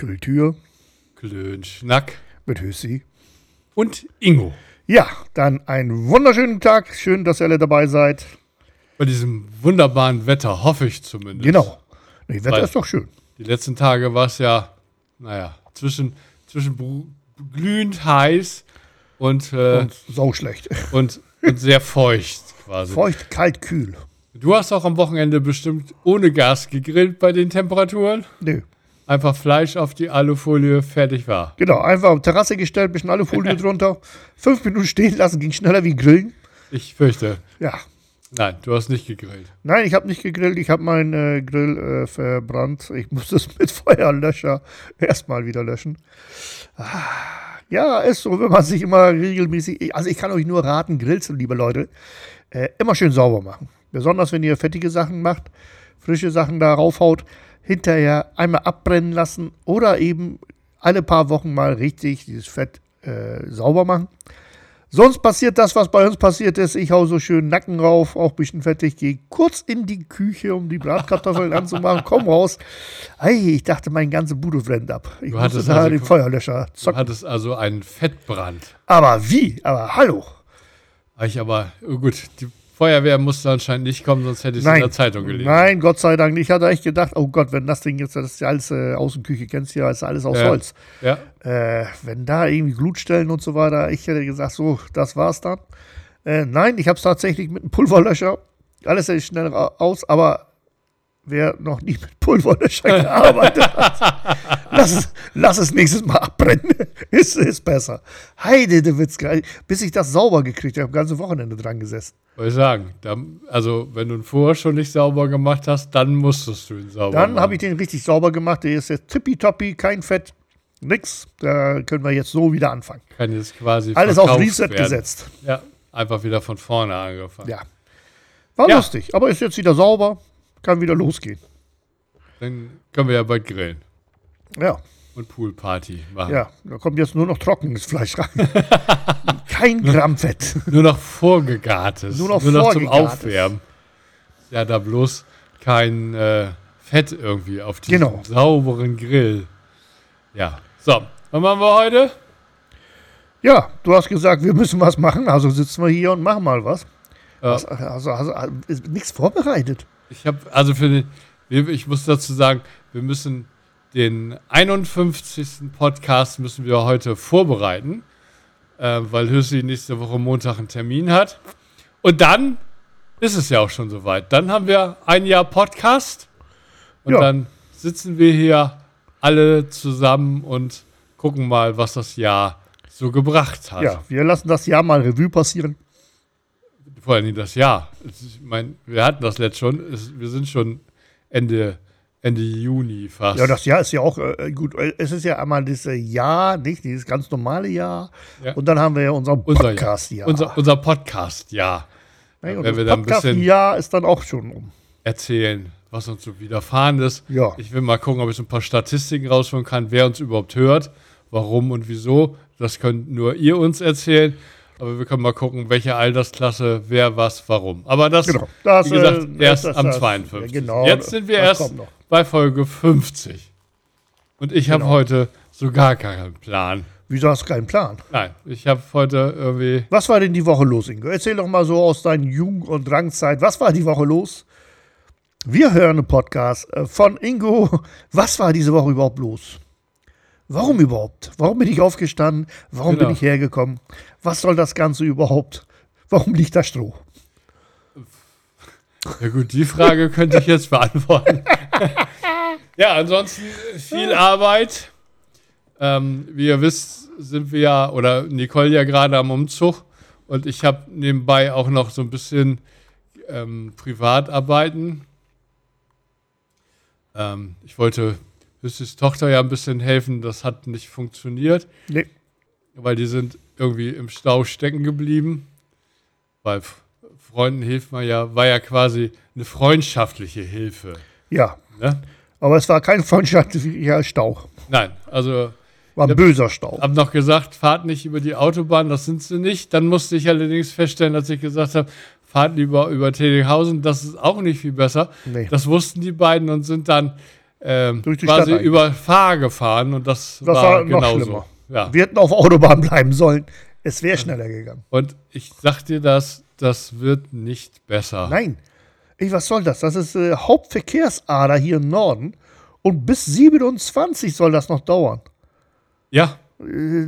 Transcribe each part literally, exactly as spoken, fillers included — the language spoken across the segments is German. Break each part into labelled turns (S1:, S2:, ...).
S1: Kultur.
S2: Klönschnack.
S1: Mit Hüssi.
S2: Und Ingo.
S1: Ja, dann einen wunderschönen Tag. Schön, dass ihr alle dabei seid.
S2: Bei diesem wunderbaren Wetter, hoffe ich zumindest.
S1: Genau. Das Wetter
S2: Weil
S1: ist doch schön.
S2: Die letzten Tage war es ja, naja, zwischen, zwischen bru- glühend heiß und, äh,
S1: Und sauschlecht.
S2: und, und sehr feucht quasi.
S1: Feucht, kalt, kühl.
S2: Du hast auch am Wochenende bestimmt ohne Gas gegrillt bei den Temperaturen.
S1: Nö.
S2: Einfach Fleisch auf die Alufolie, fertig war.
S1: Genau, einfach auf die Terrasse gestellt, bisschen Alufolie drunter. Fünf Minuten stehen lassen, ging schneller wie Grillen.
S2: Ich fürchte.
S1: Ja.
S2: Nein, du hast nicht gegrillt.
S1: Nein, ich habe nicht gegrillt, ich habe meinen äh, Grill äh, verbrannt. Ich muss das mit Feuerlöscher erstmal wieder löschen. Ah, ja, ist so, wenn man sich immer regelmäßig, also ich kann euch nur raten, Grills, liebe Leute, äh, immer schön sauber machen. Besonders, wenn ihr fettige Sachen macht, frische Sachen da raufhaut, hinterher einmal abbrennen lassen oder eben alle paar Wochen mal richtig dieses Fett äh, sauber machen. Sonst passiert das, was bei uns passiert ist. Ich hau so schön Nacken rauf, auch ein bisschen fettig, gehe kurz in die Küche, um die Bratkartoffeln anzumachen, komm raus. Ei, ich dachte, meine ganze Bude brennt ab. Ich
S2: Du
S1: musste
S2: hattest
S1: da
S2: also-
S1: den Feuerlöscher
S2: Du
S1: zocken.
S2: hattest also einen Fettbrand.
S1: Aber wie? Aber hallo.
S2: Ich aber, oh gut, die Feuerwehr musste anscheinend nicht kommen, sonst hätte ich es in
S1: Nein,
S2: der Zeitung gelesen.
S1: nein, Gott sei Dank nicht. Ich hatte echt gedacht, oh Gott, wenn das Ding jetzt, das ist ja alles äh, Außenküche, kennst du ja, ist alles aus
S2: Ja.
S1: Holz.
S2: Ja,
S1: Äh, wenn da irgendwie Glutstellen und so weiter, ich hätte gesagt, so, das war's dann. Äh, nein, ich habe es tatsächlich mit einem Pulverlöscher. Alles ist schnell ra- aus, aber wer noch nie mit Pulverlöscher gearbeitet hat, lass es, lass es nächstes Mal abbrennen. ist, ist besser. Heide, der Witz, geil. Bis ich das sauber gekriegt habe, ganze Wochenende dran gesessen.
S2: wollte ich sagen. Da, also, wenn du ihn vorher schon nicht sauber gemacht hast, dann musstest du ihn sauber
S1: Dann
S2: machen.
S1: habe ich den richtig sauber gemacht. Der ist jetzt tippitoppi, kein Fett, nix. Da können wir jetzt so wieder anfangen.
S2: Kann jetzt quasi
S1: Alles auf
S2: verkauft
S1: Reset
S2: werden.
S1: gesetzt.
S2: Ja, einfach wieder von vorne angefangen.
S1: Ja. War
S2: Ja.
S1: lustig, aber ist jetzt wieder sauber. Kann wieder losgehen.
S2: Dann können wir ja bald grillen
S1: Ja,
S2: und Poolparty machen.
S1: ja. Da kommt jetzt nur noch trockenes Fleisch rein. Kein Gramm Fett.
S2: Nur noch vorgegartes.
S1: Nur noch
S2: zum
S1: vorgegartes.
S2: Aufwärmen. Ja, da bloß kein äh, Fett irgendwie auf diesem
S1: Genau.
S2: sauberen Grill. Ja. So, was machen wir heute?
S1: Ja, du hast gesagt, wir müssen was machen. Also sitzen wir hier und machen mal was.
S2: Ja.
S1: was also, also, also ist nichts vorbereitet.
S2: Ich habe, also für den, wir- ich muss dazu sagen, wir müssen den einundfünfzigsten Podcast müssen wir heute vorbereiten, äh, weil Hüssi nächste Woche Montag einen Termin hat. Und dann ist es ja auch schon soweit. Dann haben wir ein Jahr Podcast und
S1: Ja.
S2: dann sitzen wir hier alle zusammen und gucken mal, was das Jahr so gebracht hat.
S1: Ja, wir lassen das Jahr mal Revue passieren.
S2: Vor allem das Jahr. Ich meine, wir hatten das letzt schon. Es, wir sind schon Ende, Ende Juni fast.
S1: Ja, das Jahr ist ja auch äh, gut. Es ist ja einmal das äh, Jahr, nicht dieses ganz normale Jahr.
S2: Ja.
S1: Und dann haben wir ja unser
S2: unser
S1: Podcast-Jahr.
S2: Unser, unser Podcast-Jahr.
S1: Ne, und
S2: wenn wir
S1: das
S2: dann ein bisschen
S1: Podcast-Jahr ist dann auch schon um.
S2: erzählen, was uns so widerfahren ist.
S1: Ja.
S2: Ich will mal gucken, ob ich so ein paar Statistiken rausholen kann, wer uns überhaupt hört, warum und wieso. Das könnt nur ihr uns erzählen. Aber wir können mal gucken, welche Altersklasse, wer, was, warum. Aber das,
S1: Genau. Das,
S2: wie gesagt,
S1: äh,
S2: erst
S1: das-
S2: am
S1: das-
S2: zweiundfünfzigsten
S1: ja, genau.
S2: Jetzt sind wir
S1: Das
S2: erst
S1: kommt noch.
S2: bei Folge fünfzig. Und ich habe
S1: Genau.
S2: heute so gar keinen Plan.
S1: Wieso hast du keinen Plan?
S2: Nein, ich habe heute irgendwie.
S1: Was war denn die Woche los, Ingo? Erzähl doch mal so aus deiner Jugend- und Drangzeit. Was war die Woche los? Wir hören einen Podcast äh, von Ingo. Was war diese Woche überhaupt los? Warum überhaupt? Warum bin ich aufgestanden? Warum
S2: Genau.
S1: bin ich hergekommen? Was soll das Ganze überhaupt? Warum liegt da Stroh?
S2: Ja gut, die Frage könnte ich jetzt beantworten. Ja, ansonsten viel Arbeit. Ähm, wie ihr wisst, sind wir ja, oder Nicole ja gerade am Umzug. Und ich habe nebenbei auch noch so ein bisschen ähm, Privatarbeiten. Ähm, ich wollte Hüssis Tochter ja ein bisschen helfen. Das hat nicht funktioniert,
S1: Nee.
S2: weil die sind irgendwie im Stau stecken geblieben. Bei F- Freunden hilft man ja, war ja quasi eine freundschaftliche Hilfe.
S1: Ja,
S2: Ne?
S1: aber es war kein freundschaftlicher Stau.
S2: Nein, also
S1: War ein
S2: Ja.
S1: böser Stau.
S2: hab noch gesagt, fahrt nicht über die Autobahn, das sind sie nicht. Dann musste ich allerdings feststellen, als ich gesagt habe, fahrt lieber über Tedinghausen, das ist auch nicht viel besser.
S1: Nee.
S2: Das wussten die beiden und sind dann ähm,
S1: Durch die
S2: quasi
S1: Stadt
S2: über Fahr gefahren und das,
S1: Das
S2: war,
S1: war noch
S2: genauso.
S1: schlimmer.
S2: Ja.
S1: Wir hätten auf Autobahn bleiben sollen. Es wäre schneller gegangen.
S2: Und ich sag dir das, das wird nicht besser.
S1: Nein. Ey, was soll das? Das ist äh, Hauptverkehrsader hier im Norden. Und bis siebenundzwanzig soll das noch dauern.
S2: Ja.
S1: Äh,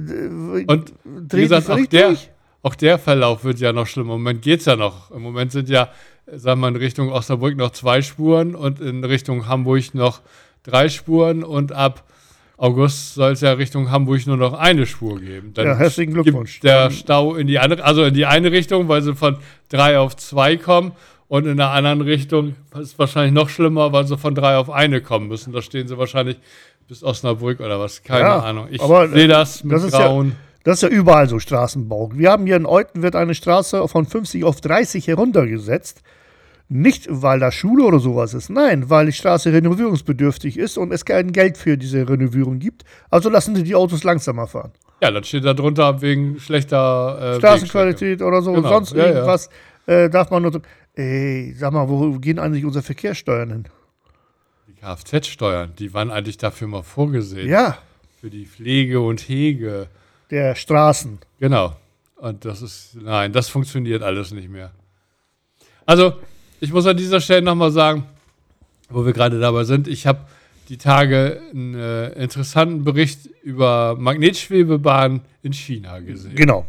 S2: Und wie
S1: dreht
S2: gesagt,
S1: die
S2: auch
S1: völlig
S2: der,
S1: durch?
S2: auch der Verlauf wird ja noch schlimmer. Im Moment geht es ja noch. Im Moment sind ja, sagen wir, in Richtung Osnabrück noch zwei Spuren und in Richtung Hamburg noch drei Spuren und ab August soll es ja Richtung Hamburg nur noch eine Spur geben. Dann
S1: Ja, herzlichen Glückwunsch.
S2: gibt der Stau in die andere, also in die eine Richtung, weil sie von drei auf zwei kommen und in der anderen Richtung ist es wahrscheinlich noch schlimmer, weil sie von drei auf eine kommen müssen. Da stehen sie wahrscheinlich bis Osnabrück oder was, keine
S1: Ja,
S2: Ahnung. Ich
S1: aber,
S2: sehe das mit
S1: das ist
S2: Grauen.
S1: Ja, das ist ja überall so Straßenbau. Wir haben hier in Euthen wird eine Straße von fünfzig auf dreißig heruntergesetzt. Nicht, weil da Schule oder sowas ist. Nein, weil die Straße renovierungsbedürftig ist und es kein Geld für diese Renovierung gibt. Also lassen sie die Autos langsamer fahren.
S2: Ja, dann steht da drunter wegen schlechter äh,
S1: Straßenqualität oder so.
S2: Genau.
S1: Sonst
S2: Ja, ja.
S1: irgendwas äh, darf man nur. Ey, sag mal, wo gehen eigentlich unsere Verkehrssteuern hin?
S2: Die Kfz-Steuern, die waren eigentlich dafür mal vorgesehen.
S1: Ja,
S2: Für die Pflege und Hege.
S1: der Straßen.
S2: Genau. Und das ist, nein, das funktioniert alles nicht mehr. Also, ich muss an dieser Stelle nochmal sagen, wo wir gerade dabei sind, ich habe die Tage einen äh, interessanten Bericht über Magnetschwebebahnen in China gesehen.
S1: Genau.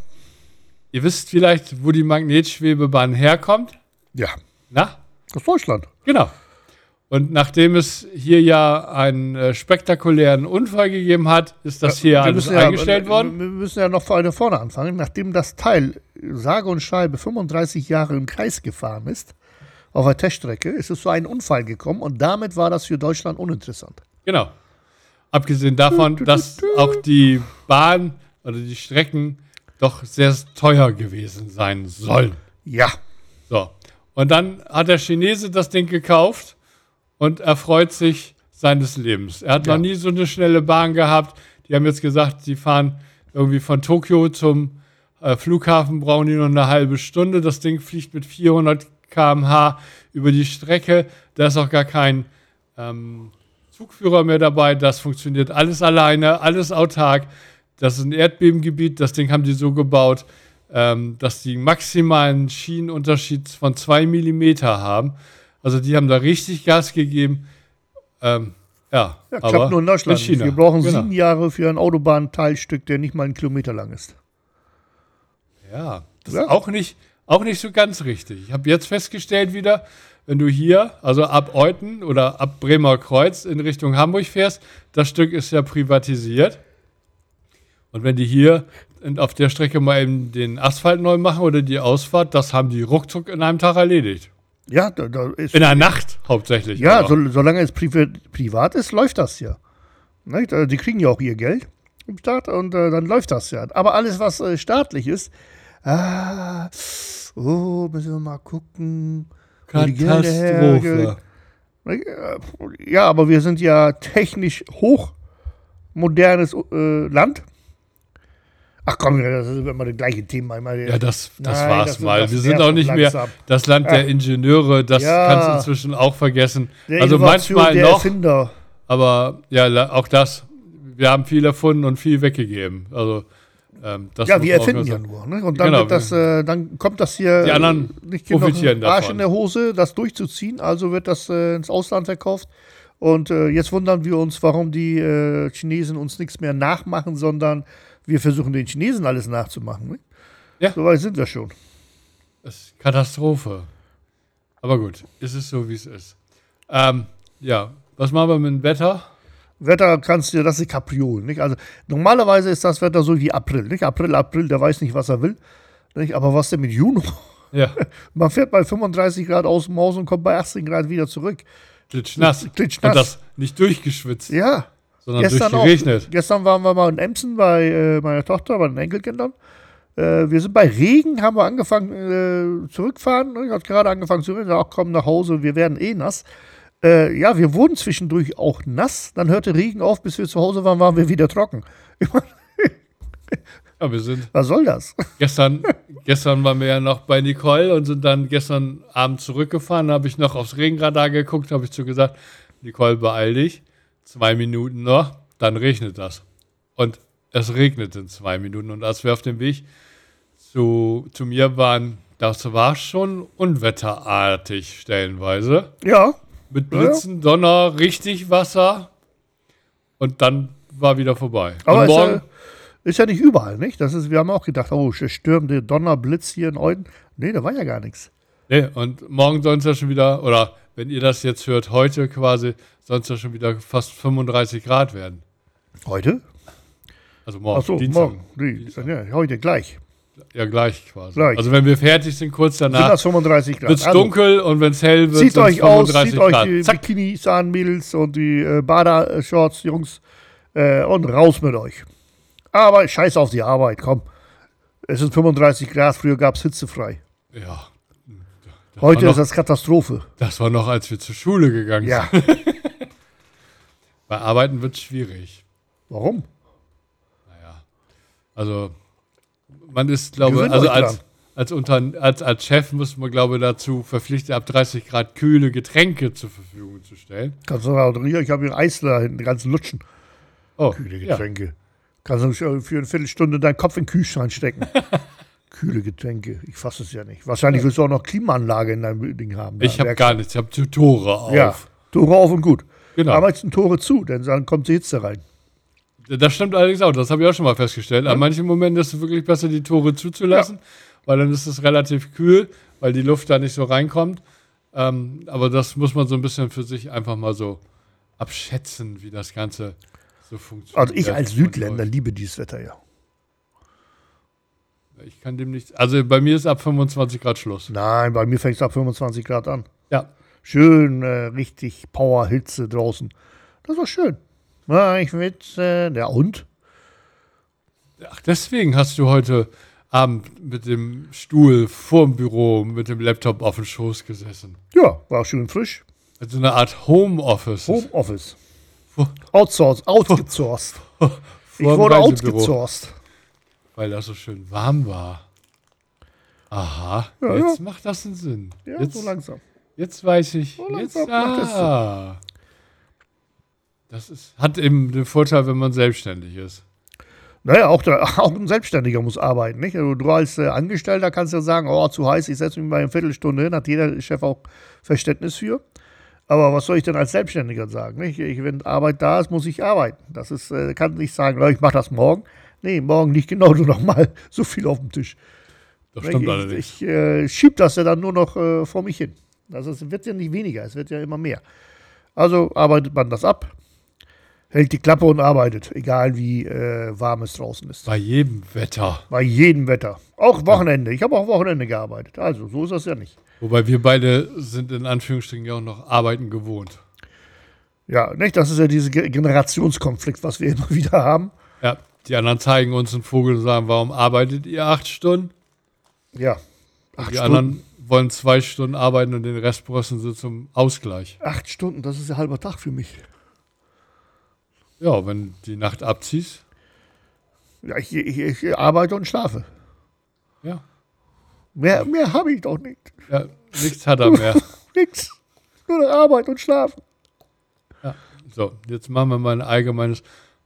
S2: Ihr wisst vielleicht, wo die Magnetschwebebahn herkommt?
S1: Ja,
S2: Na?
S1: aus Deutschland.
S2: Genau. Und nachdem es hier ja einen äh, spektakulären Unfall gegeben hat, ist das hier
S1: Wir
S2: alles
S1: müssen ja-
S2: eingestellt worden.
S1: Wir müssen ja noch von vorne anfangen. Nachdem das Teil sage und schreibe fünfunddreißig Jahre im Kreis gefahren ist, auf der Teststrecke, ist es zu einem Unfall gekommen und damit war das für Deutschland uninteressant.
S2: Genau. Abgesehen davon, dass auch die Bahn oder die Strecken doch sehr teuer gewesen sein sollen.
S1: Ja,
S2: So. Und dann hat der Chinese das Ding gekauft und erfreut sich seines Lebens. Er hat
S1: Ja.
S2: noch nie so eine schnelle Bahn gehabt. Die haben jetzt gesagt, sie fahren irgendwie von Tokio zum äh, Flughafen, brauchen die nur eine halbe Stunde. Das Ding fliegt mit vierhundert Kilometer pro Stunde über die Strecke. Da ist auch gar kein ähm, Zugführer mehr dabei. Das funktioniert alles alleine, alles autark. Das ist ein Erdbebengebiet. Das Ding haben die so gebaut, ähm, dass die maximalen Schienenunterschied von zwei Millimeter haben. Also die haben da richtig Gas gegeben. Ähm, ja,
S1: ja
S2: aber
S1: klappt nur in Deutschland.
S2: mit China.
S1: Wir brauchen
S2: Genau.
S1: sieben Jahre für ein Autobahnteilstück, der nicht mal einen Kilometer lang ist.
S2: Ja, das
S1: Ja.
S2: ist auch nicht, auch nicht so ganz richtig. Ich habe jetzt festgestellt wieder, wenn du hier, also ab Euthen oder ab Bremer Kreuz in Richtung Hamburg fährst, das Stück ist ja privatisiert. Und wenn die hier auf der Strecke mal eben den Asphalt neu machen oder die Ausfahrt, das haben die ruckzuck in einem Tag erledigt.
S1: Ja, da, da ist.
S2: In der Nacht hauptsächlich.
S1: Ja,
S2: aber.
S1: so, solange es privat, privat ist, läuft das ja. Nicht? Äh, Die kriegen ja auch ihr Geld im Staat und äh, dann läuft das ja. Aber alles, was äh, staatlich ist, ah, oh, müssen wir mal gucken. wo die Gelder herge-
S2: Katastrophe.
S1: Ja, aber wir sind ja technisch hochmodernes äh, Land. Ach komm, das ist immer das gleiche Thema. Immer,
S2: Ja, das, das
S1: Nein,
S2: war's
S1: das-
S2: mal.
S1: das
S2: Wir sind
S1: nervt
S2: auch nicht mehr
S1: langsam.
S2: das Land der
S1: Ja.
S2: Ingenieure. Das
S1: Ja.
S2: kannst du inzwischen auch vergessen.
S1: der
S2: Also
S1: Innovation,
S2: manchmal
S1: der
S2: noch,
S1: Erfinder.
S2: aber ja, la- auch das. Wir haben viel erfunden und viel weggegeben. Also ähm, das
S1: Ja,
S2: muss
S1: wir
S2: man auch
S1: erfinden
S2: mal
S1: ja
S2: sagen.
S1: nur. Ne? Und dann,
S2: Genau,
S1: wird das, äh, dann kommt das hier
S2: Die anderen
S1: äh, nicht genug
S2: profitieren
S1: Arsch
S2: davon.
S1: in der Hose, das durchzuziehen. Also wird das äh, ins Ausland verkauft. Und äh, jetzt wundern wir uns, warum die äh, Chinesen uns nichts mehr nachmachen, sondern wir versuchen den Chinesen alles nachzumachen. Ne?
S2: Ja.
S1: So weit sind wir schon.
S2: Das ist Katastrophe. Aber gut, es ist so, wie es ist. Ähm, ja, was machen wir mit dem Wetter?
S1: Wetter kannst du, das ist Kapriolen. Nicht? Also normalerweise ist das Wetter so wie April. Nicht? April, April, der weiß nicht, was er will. Nicht? Aber was denn mit Juni?
S2: Ja,
S1: Man fährt bei fünfunddreißig Grad aus dem Haus und kommt bei achtzehn Grad wieder zurück.
S2: klitschnass.
S1: Klitschnass.
S2: Und das nicht durchgeschwitzt,
S1: Ja,
S2: sondern
S1: gestern auch.
S2: durchgeregnet.
S1: Gestern waren wir mal in Emsen bei äh, meiner Tochter, bei den Enkelkindern. Äh, wir sind bei Regen, haben wir angefangen äh, zurückfahren. Ich habe gerade angefangen zu reden, ach komm nach Hause, wir werden eh nass. Äh, ja, wir wurden zwischendurch auch nass. Dann hörte Regen auf, bis wir zu Hause waren, waren wir wieder trocken. Ich mein,
S2: Ja, wir sind
S1: was soll das?
S2: gestern, gestern waren wir ja noch bei Nicole und sind dann gestern Abend zurückgefahren. Da habe ich noch aufs Regenradar geguckt, habe ich zu gesagt, Nicole, beeil dich. zwei Minuten noch, dann regnet das. Und es regnet in zwei Minuten. Und als wir auf dem Weg zu, zu mir waren, das war schon unwetterartig stellenweise.
S1: Ja.
S2: Mit Blitzen, ja. Donner, richtig Wasser. Und dann war wieder vorbei.
S1: Aber
S2: und morgen,
S1: ist, ja, ist ja nicht überall, nicht? Das ist, wir haben auch gedacht, oh, stürmende Donner, Blitz hier in Euden. Nee, da war ja gar nichts.
S2: Nee, und morgen soll es ja schon wieder, oder wenn ihr das jetzt hört, heute quasi, soll es ja schon wieder fast fünfunddreißig Grad werden.
S1: Heute?
S2: Also morgen.
S1: Ach so,
S2: Dienstag.
S1: morgen. Nee, ja, heute gleich.
S2: Ja, gleich quasi.
S1: Gleich.
S2: Also wenn wir fertig sind, kurz danach,
S1: sind das fünfunddreißig Grad.
S2: wird es
S1: Also,
S2: dunkel und wenn es hell wird,
S1: zieht
S2: sind es
S1: euch aus,
S2: fünfunddreißig
S1: zieht euch
S2: Grad.
S1: die
S2: Zack.
S1: Bikinis an, Mädels und die äh, Bader-Shorts, Jungs, äh, und raus mit euch. Aber scheiß auf die Arbeit, komm. Es sind fünfunddreißig Grad, früher gab es hitzefrei.
S2: Ja. Das
S1: Heute
S2: noch,
S1: ist das Katastrophe.
S2: Das war noch, als wir zur Schule gegangen
S1: Ja.
S2: sind. Bei Arbeiten wird es schwierig.
S1: Warum?
S2: Naja. Also, man ist, glaube
S1: Gewöhnt
S2: ich, also
S1: euch
S2: als,
S1: dran.
S2: als, unter, als, als Chef muss man, glaube ich, dazu verpflichtet, ab dreißig Grad kühle Getränke zur Verfügung zu stellen.
S1: Kannst du auch, ich habe hier Eis da hinten, ganz lutschen.
S2: Oh,
S1: Kühle
S2: ja.
S1: Getränke. Kannst du für eine Viertelstunde deinen Kopf in den Kühlschrank stecken. Kühle Getränke. Ich fasse es ja nicht. Wahrscheinlich willst du auch noch Klimaanlage in deinem Ding haben.
S2: Ich habe gar nichts, ich habe Tore auf.
S1: Ja, Tore auf und gut.
S2: Genau.
S1: Aber jetzt Tore zu, denn dann kommt die Hitze rein.
S2: Das stimmt allerdings auch, das habe ich auch schon mal festgestellt.
S1: Ja.
S2: An manchen Momenten ist es wirklich besser, die Tore zuzulassen, ja. weil dann ist es relativ kühl, weil die Luft da nicht so reinkommt. Ähm, aber das muss man so ein bisschen für sich einfach mal so abschätzen, wie das Ganze so funktioniert.
S1: Also ich als Südländer liebe dieses Wetter ja.
S2: Ich kann dem nicht. Also bei mir ist ab fünfundzwanzig Grad Schluss.
S1: Nein, bei mir fängt es ab fünfundzwanzig Grad an.
S2: Ja.
S1: Schön, äh, richtig Power-Hitze draußen. Das war schön. Ja, ich mit, äh, ja und?
S2: Ach, deswegen hast du heute Abend mit dem Stuhl vorm Büro mit dem Laptop auf dem Schoß gesessen.
S1: Ja, war schön frisch.
S2: Also eine Art Homeoffice.
S1: Homeoffice.
S2: Vor,
S1: Outsourced, outgesourced.
S2: vor
S1: Ich wurde outgesourced.
S2: Weil das so schön warm war. Aha,
S1: Ja,
S2: jetzt
S1: ja.
S2: macht das einen Sinn.
S1: Ja,
S2: jetzt,
S1: so langsam.
S2: Jetzt weiß ich.
S1: So
S2: jetzt,
S1: langsam macht das
S2: ah, das ist, hat eben den Vorteil, wenn man selbstständig ist.
S1: Naja, auch, der, auch ein Selbstständiger muss arbeiten. Nicht? Also du als äh, Angestellter kannst ja sagen, oh, zu heiß, ich setze mich mal eine Viertelstunde hin, hat jeder Chef auch Verständnis für. Aber was soll ich denn als Selbstständiger sagen? Nicht? Ich, wenn Arbeit da ist, muss ich arbeiten. Das ist, äh, kann nicht sagen, oh, ich mache das morgen. Nee, morgen liegt genau nur noch mal so viel auf dem Tisch.
S2: Das stimmt
S1: ich
S2: allerdings.
S1: ich äh, schiebe das ja dann nur noch äh, vor mich hin. Also es wird ja nicht weniger, es wird ja immer mehr. Also arbeitet man das ab, hält die Klappe und arbeitet, egal wie äh, warm es draußen ist.
S2: Bei jedem Wetter.
S1: Bei jedem Wetter. Auch Wochenende. Ich habe auch Wochenende gearbeitet. Also so ist das ja nicht.
S2: Wobei wir beide sind in Anführungsstrichen ja auch noch arbeiten gewohnt.
S1: Ja, nicht? Das ist ja dieser Ge- Generationskonflikt, was wir immer wieder haben.
S2: Ja, die anderen zeigen uns einen Vogel und sagen, warum arbeitet ihr acht Stunden?
S1: Ja.
S2: Und
S1: Acht
S2: die
S1: Stunden.
S2: anderen wollen zwei Stunden arbeiten und den Rest brauchen sie zum Ausgleich.
S1: Acht Stunden, das ist ja halber Tag für mich.
S2: Ja, wenn die Nacht abziehst.
S1: Ja, ich, ich, ich arbeite und schlafe.
S2: Ja.
S1: Mehr, mehr habe ich doch nicht.
S2: Ja, nichts hat er mehr.
S1: Nix. Nur noch Arbeit und Schlafen.
S2: Ja. So, jetzt machen wir mal ein allgemeines.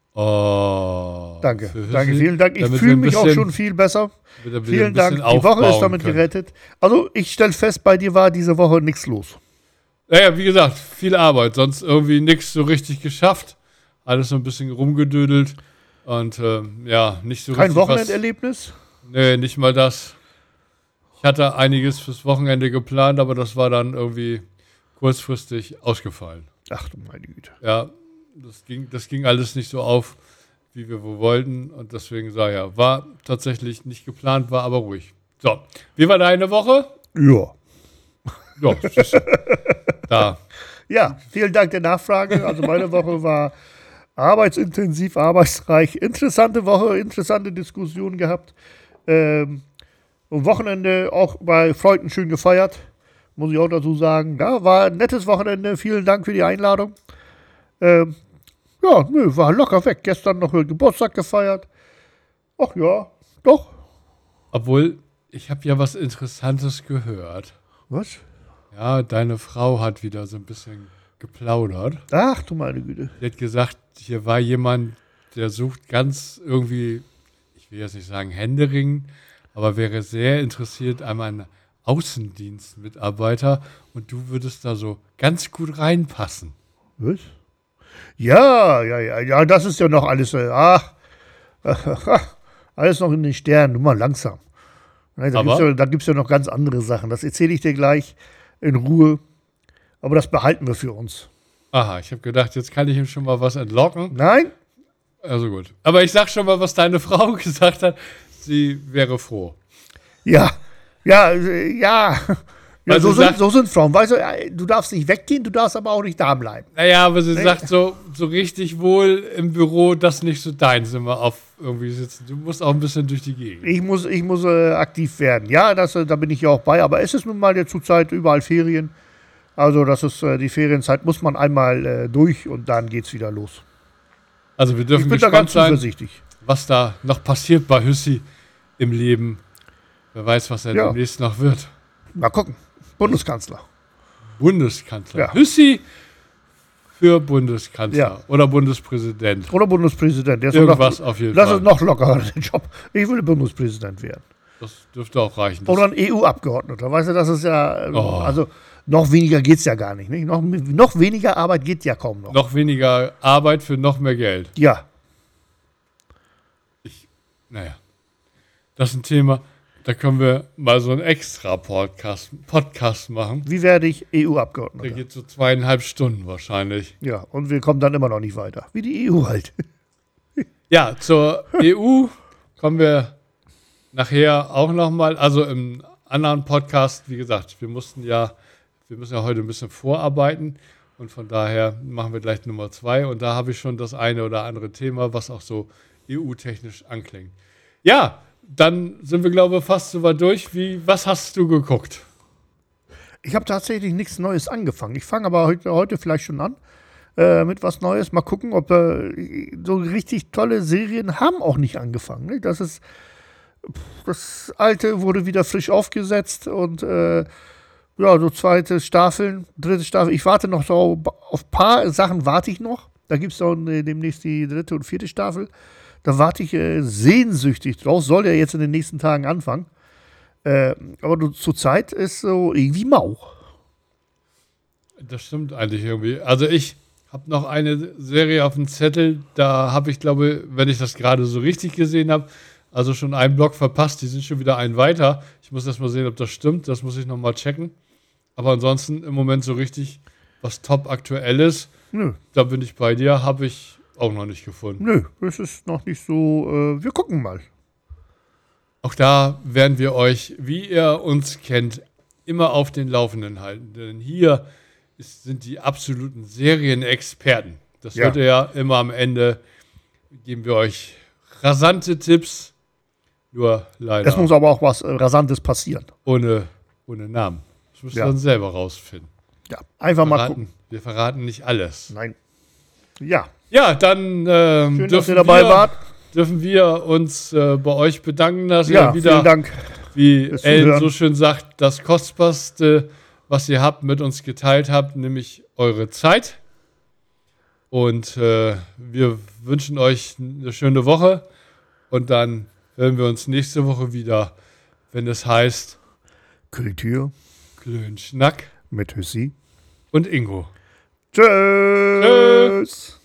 S2: Oh.
S1: Danke,
S2: für
S1: danke,
S2: Hüssi,
S1: vielen Dank. Ich
S2: damit
S1: fühle
S2: wir ein
S1: mich auch
S2: bisschen-
S1: schon viel besser.
S2: damit wir
S1: Vielen
S2: ein
S1: Dank.
S2: bisschen
S1: Die Woche ist
S2: aufbauen
S1: damit
S2: können.
S1: gerettet. Also ich stelle fest, bei dir war diese Woche nichts los.
S2: Naja, wie gesagt, viel Arbeit, sonst irgendwie nichts so richtig geschafft. Alles so ein bisschen rumgedödelt. Und ähm, ja, nicht so
S1: Kein
S2: richtig was.
S1: Wochenenderlebnis?
S2: Nee, nicht mal das. Ich hatte einiges fürs Wochenende geplant, aber das war dann irgendwie kurzfristig ausgefallen.
S1: Ach du meine Güte.
S2: Ja, das ging, das ging alles nicht so auf, wie wir wohl wollten. Und deswegen sah ja, war tatsächlich nicht geplant, war aber ruhig. So, wie war deine Woche?
S1: Ja.
S2: Ja, das ist da.
S1: Ja, vielen Dank der Nachfrage. Also meine Woche war arbeitsintensiv, arbeitsreich. Interessante Woche, interessante Diskussionen gehabt. Ähm, und Wochenende auch bei Freunden schön gefeiert. Muss ich auch dazu sagen. Ja, war ein nettes Wochenende. Vielen Dank für die Einladung. Ähm, ja, nö, war locker weg. Gestern noch Geburtstag gefeiert. Ach ja, doch.
S2: Obwohl, ich habe ja was Interessantes gehört.
S1: Was?
S2: Ja, deine Frau hat wieder so ein bisschen geplaudert.
S1: Ach du meine Güte.
S2: Die hat gesagt, hier war jemand, der sucht ganz irgendwie, ich will jetzt nicht sagen Händering, aber wäre sehr interessiert an einen Außendienstmitarbeiter und du würdest da so ganz gut reinpassen.
S1: Was? Ja, ja, ja, ja, das ist ja noch alles, äh, ach, alles noch in den Sternen, nur mal langsam. Da gibt es ja, da gibt's ja noch ganz andere Sachen. Das erzähle ich dir gleich in Ruhe. Aber das behalten wir für uns.
S2: Aha, ich habe gedacht, jetzt kann ich ihm schon mal was entlocken.
S1: Nein?
S2: Also gut. Aber ich sag schon mal, was deine Frau gesagt hat. Sie wäre froh.
S1: Ja, ja, äh, ja. Ja, so sind, so sind Frauen. Weißt du, du darfst nicht weggehen, du darfst aber auch nicht da bleiben.
S2: Naja, aber sie
S1: Nee.
S2: sagt so, so richtig wohl im Büro, das nicht so deins, immer auf irgendwie sitzen. Du musst auch ein bisschen durch die Gegend.
S1: Ich muss, ich muss äh, aktiv werden. Ja, das, äh, da bin ich ja auch bei. Aber es ist nun mal ja zurzeit überall Ferien. Also das ist äh, die Ferienzeit, muss man einmal äh, durch und dann geht's wieder los.
S2: Also wir dürfen
S1: Ich bin da
S2: gespannt
S1: ganz
S2: sein,
S1: zuversichtlich.
S2: was da noch passiert bei Hüssi im Leben. Wer weiß, was er
S1: Ja.
S2: demnächst noch wird.
S1: Mal gucken. Bundeskanzler.
S2: Bundeskanzler.
S1: Ja.
S2: Hüssi für Bundeskanzler
S1: Ja.
S2: oder Bundespräsident.
S1: Oder Bundespräsident. Der ist
S2: Irgendwas
S1: noch,
S2: auf jeden
S1: das
S2: Fall.
S1: ist noch lockerer, der Job. Ich will Bundespräsident werden.
S2: Das dürfte auch reichen. Das
S1: Oder ein E U-Abgeordneter. Weißt du, das ist ja, äh,
S2: Oh.
S1: also noch weniger geht's ja gar nicht. nicht? Noch, noch weniger Arbeit geht ja kaum noch.
S2: noch weniger Arbeit für noch mehr Geld.
S1: Ja,
S2: Naja, das ist ein Thema, da können wir mal so einen extra Podcast, Podcast machen.
S1: wie werde ich E
S2: Der
S1: U-Abgeordneter?
S2: geht so zweieinhalb Stunden wahrscheinlich.
S1: Ja, und wir kommen dann immer noch nicht weiter. Wie die E U halt.
S2: Ja, zur E U kommen wir nachher auch nochmal. Also im anderen Podcast, wie gesagt, wir mussten ja, wir müssen ja heute ein bisschen vorarbeiten. Und von daher machen wir gleich Nummer zwei. Und da habe ich schon das eine oder andere Thema, was auch so E U-technisch anklingt. Ja, dann sind wir, glaube ich, fast so weit durch. Wie, was hast du geguckt?
S1: Ich habe tatsächlich nichts Neues angefangen. Ich fange aber heute, heute vielleicht schon an äh, mit was Neues. Mal gucken, ob äh, so richtig tolle Serien haben auch nicht angefangen. Ne? Das ist, das alte wurde wieder frisch aufgesetzt und äh, ja, so zweite Staffeln, dritte Staffel. Ich warte noch so, auf ein paar Sachen warte ich noch. Da gibt es auch äh, demnächst die dritte und vierte Staffel. Da warte ich äh, sehnsüchtig drauf. Soll ja jetzt in den nächsten Tagen anfangen. Äh, aber du, zur Zeit ist so irgendwie mau.
S2: Das stimmt eigentlich irgendwie. Also ich habe noch eine Serie auf dem Zettel, da habe ich, glaube, wenn ich das gerade so richtig gesehen habe, also schon einen Block verpasst, die sind schon wieder einen weiter. Ich muss erst mal sehen, ob das stimmt, das muss ich nochmal checken. Aber ansonsten im Moment so richtig was top aktuell ist,
S1: Nö,
S2: da bin ich bei dir, habe ich auch noch nicht gefunden.
S1: nö, das ist noch nicht so. Äh, wir gucken mal.
S2: Auch da werden wir euch, wie ihr uns kennt, immer auf den Laufenden halten. Denn hier ist, sind die absoluten Serienexperten. Das
S1: Ja.
S2: hört ihr ja immer am Ende. Geben wir euch rasante Tipps. Nur leider
S1: Es muss aber auch was äh, Rasantes passieren.
S2: ohne, ohne Namen. Das müsst ihr
S1: Ja.
S2: dann selber rausfinden.
S1: Ja, einfach mal
S2: Verraten,
S1: gucken.
S2: wir verraten nicht alles.
S1: Nein. Ja,
S2: Ja, dann ähm,
S1: schön, dass
S2: dürfen,
S1: ihr dabei
S2: wir,
S1: wart.
S2: dürfen wir uns äh, bei euch bedanken, dass
S1: Ja,
S2: ihr wieder
S1: vielen Dank.
S2: wie
S1: Fürs
S2: Ellen
S1: Zuhören.
S2: so schön sagt, das Kostbarste, was ihr habt, mit uns geteilt habt, nämlich eure Zeit. Und äh, wir wünschen euch eine schöne Woche. Und dann hören wir uns nächste Woche wieder, wenn es heißt
S1: Kultur
S2: Klönschnack
S1: mit Hüssi.
S2: und Ingo.
S1: Tschüss.